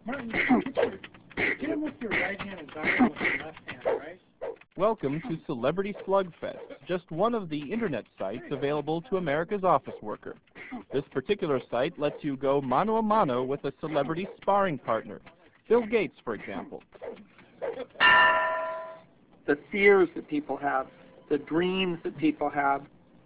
Martin, get him with your right hand and dial him with your left hand, right? Welcome to Celebrity Slugfest, just one of the internet sites available to America's office worker. This particular site lets you go mano a mano with a celebrity sparring partner. Bill Gates, for example. The fears that people have, the dreams that people have.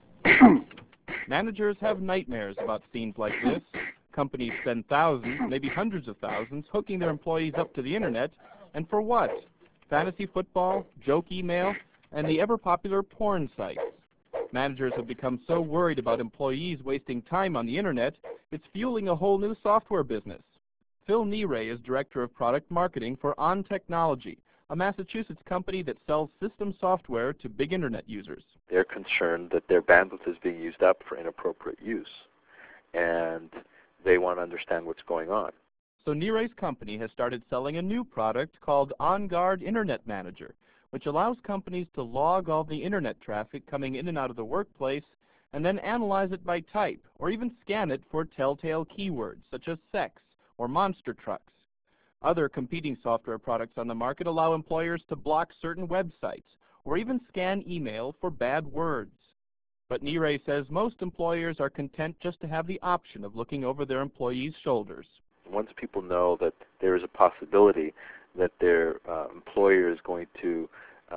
Managers have nightmares about scenes like this. Companies spend thousands, maybe hundreds of thousands, hooking their employees up to the internet. And for what? Fantasy football, joke email, and the ever-popular porn sites. Managers have become so worried about employees wasting time on the internet, it's fueling a whole new software business. Phil Neray is Director of Product Marketing for On Technology, a Massachusetts company that sells system software to big internet users. They're concerned that their bandwidth is being used up for inappropriate use, and they want to understand what's going on. So Neray's company has started selling a new product called OnGuard Internet Manager, which allows companies to log all the internet traffic coming in and out of the workplace and then analyze it by type, or even scan it for telltale keywords such as sex or monster trucks. Other competing software products on the market allow employers to block certain websites or even scan email for bad words. But Neray says most employers are content just to have the option of looking over their employees' shoulders. Once people know that there is a possibility that their employer is going to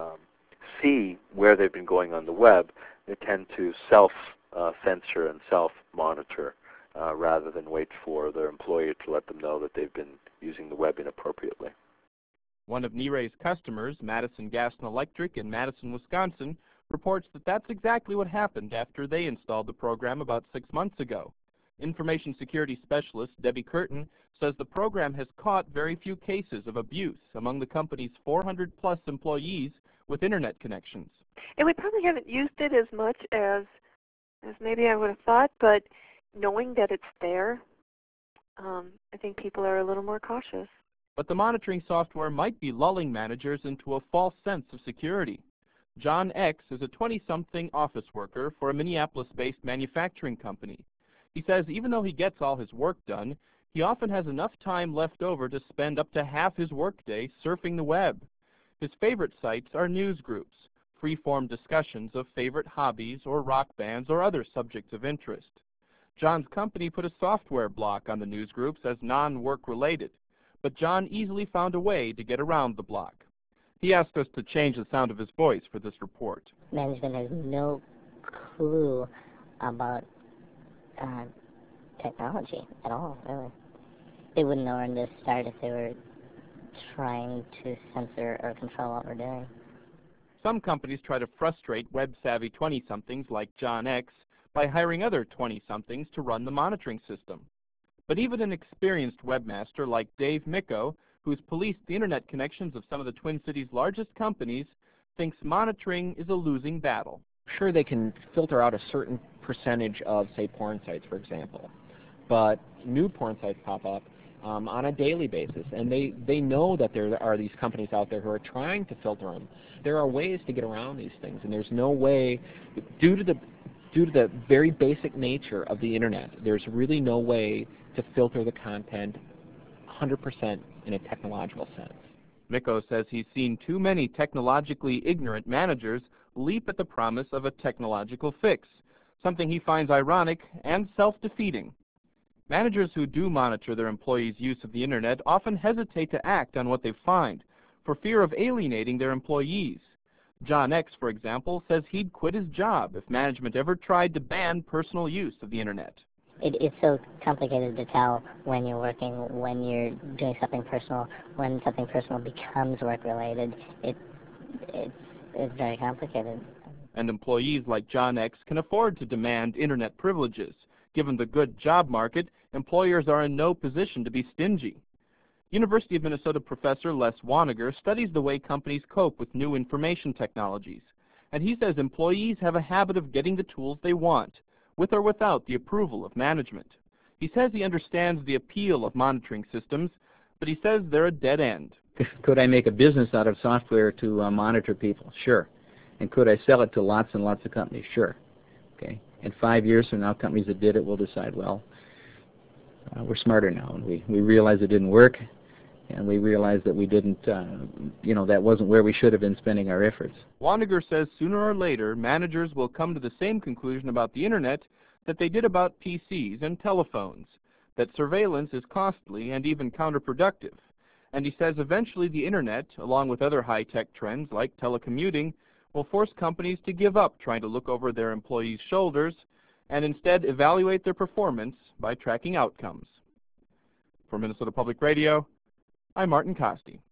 see where they've been going on the web, they tend to self-censor and self-monitor rather than wait for their employer to let them know that they've been using the web inappropriately. One of Neray's customers, Madison Gas and Electric in Madison, Wisconsin, reports that that's exactly what happened after they installed the program about 6 months ago. Information security specialist Debbie Curtin says the program has caught very few cases of abuse among the company's 400-plus employees with internet connections. And we probably haven't used it as much as maybe I would have thought, but knowing that it's there, I think people are a little more cautious. But the monitoring software might be lulling managers into a false sense of security. John X is a 20-something office worker for a Minneapolis-based manufacturing company. He says even though he gets all his work done, he often has enough time left over to spend up to half his workday surfing the web. His favorite sites are news groups, free-form discussions of favorite hobbies or rock bands or other subjects of interest. John's company put a software block on the news groups as non-work related, but John easily found a way to get around the block. He asked us to change the sound of his voice for this report. Management has no clue about technology at all, really. They wouldn't know where to start if they were trying to censor or control what we're doing. Some companies try to frustrate web-savvy 20-somethings like John X by hiring other 20-somethings to run the monitoring system. But even an experienced webmaster like Dave Micco, who's policed the internet connections of some of the Twin Cities' largest companies, thinks monitoring is a losing battle. Sure, they can filter out a certain percentage of, say, porn sites, for example, but new porn sites pop up on a daily basis, and they know that there are these companies out there who are trying to filter them. There are ways to get around these things, and there's no way, due to the very basic nature of the internet, there's really no way to filter the content 100% in a technological sense. Micco says he's seen too many technologically ignorant managers leap at the promise of a technological fix, something he finds ironic and self-defeating. Managers who do monitor their employees' use of the internet often hesitate to act on what they find for fear of alienating their employees. John X, for example, says he'd quit his job if management ever tried to ban personal use of the internet. It's so complicated to tell when you're working, when you're doing something personal, when something personal becomes work-related. It's very complicated. And employees like John X can afford to demand internet privileges. Given the good job market, employers are in no position to be stingy. University of Minnesota professor Les Waniger studies the way companies cope with new information technologies. And he says employees have a habit of getting the tools they want, with or without the approval of management. He says he understands the appeal of monitoring systems, but he says they're a dead end. Could I make a business out of software to monitor people? Sure. And could I sell it to lots and lots of companies? Sure. Okay. And 5 years from now, companies that did it will decide, well, we're smarter now, and we realize it didn't work. And we realized that we didn't, that wasn't where we should have been spending our efforts. Wanniger says sooner or later, managers will come to the same conclusion about the Internet that they did about PCs and telephones, that surveillance is costly and even counterproductive. And he says eventually the Internet, along with other high-tech trends like telecommuting, will force companies to give up trying to look over their employees' shoulders and instead evaluate their performance by tracking outcomes. For Minnesota Public Radio, I'm Martin Costi.